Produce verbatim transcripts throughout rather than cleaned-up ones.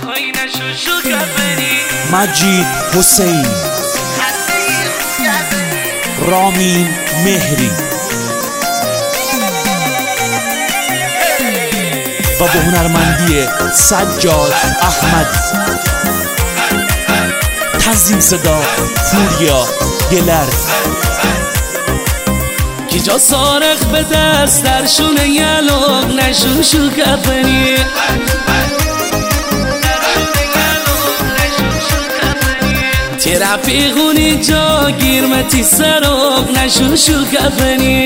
مجید حسین، رامین مهری و با هنرمندی سجاد احمد. تنظیم صدا فوریا گلر. کی جا سارخ به دست در شونه یلوغ نشو شو کفنی. تی رفیقونی جا گیرمتی سروغ نشو شو کفنی.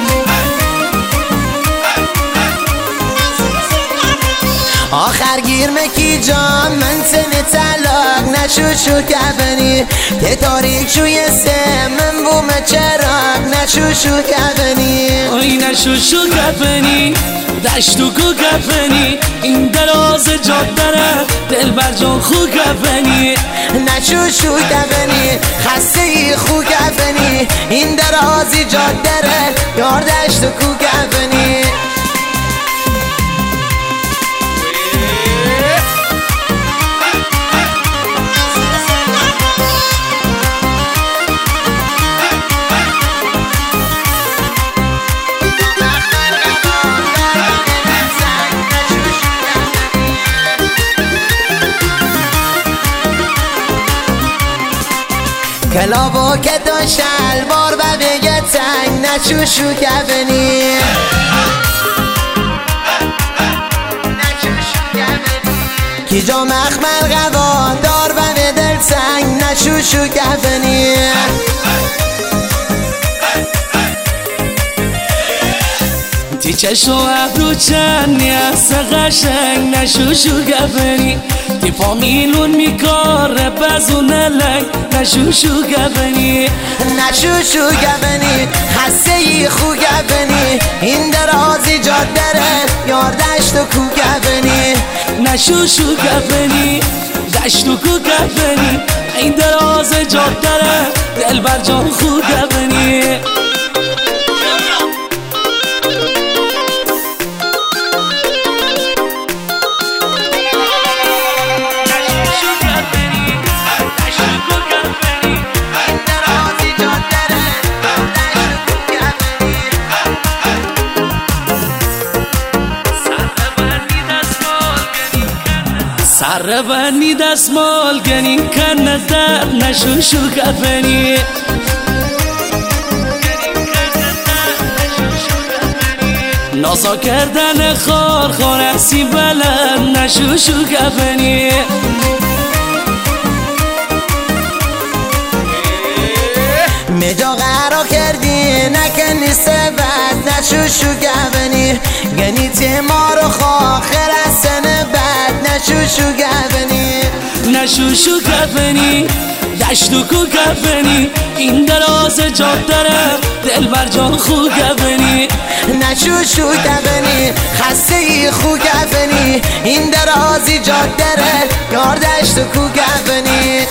آخر گیر مکی جان من سن طلاق نشو شو کفنی. تی تاریک شوی سه من بوم چراغ نشو شو کفنی. آی نشو شو کفنی دشتو کو کفنی. این دراز جادره دل بر جان خو کفنی. نشو شو کفنی خسته ای خو کفنی. این درازی جادره یار دشتو کو کفنی. کلابو که تو شلوار و بگه تنگ نشو شو کفنی. کی جا مخمل قوا دار و به دل تنگ نشو شو کفنی. تی چشم و ابرو چندی از قشنگ نشو شو کفنی. تی فامیلون میکاره بزون لنگ نشو شو کفنی. نشو شو کفنی خسته ای خو کفنی. این درازی جادره یار دشت و کو کفنی. نشو شو کفنی دشت و کو کفنی. این دراز جادره دل بر جان خو کفنی. سر بندی دستمال گنین کنه در نشو شو کفنی. نازا کردن خار خانسی بلند نشو شو کفنی. مجا قرار کردی نکنی سبت نشو شو کفنی. گنی تی ما رو خواخر از سن بد نشو شو کفنی. نشو شو کفنی دشتو کو کفنی. این دراز جادره دل بر جان خو کفنی. نشو شو کفنی خسته ای خو کفنی. این درازی جادره یار دشتو کو کفنی.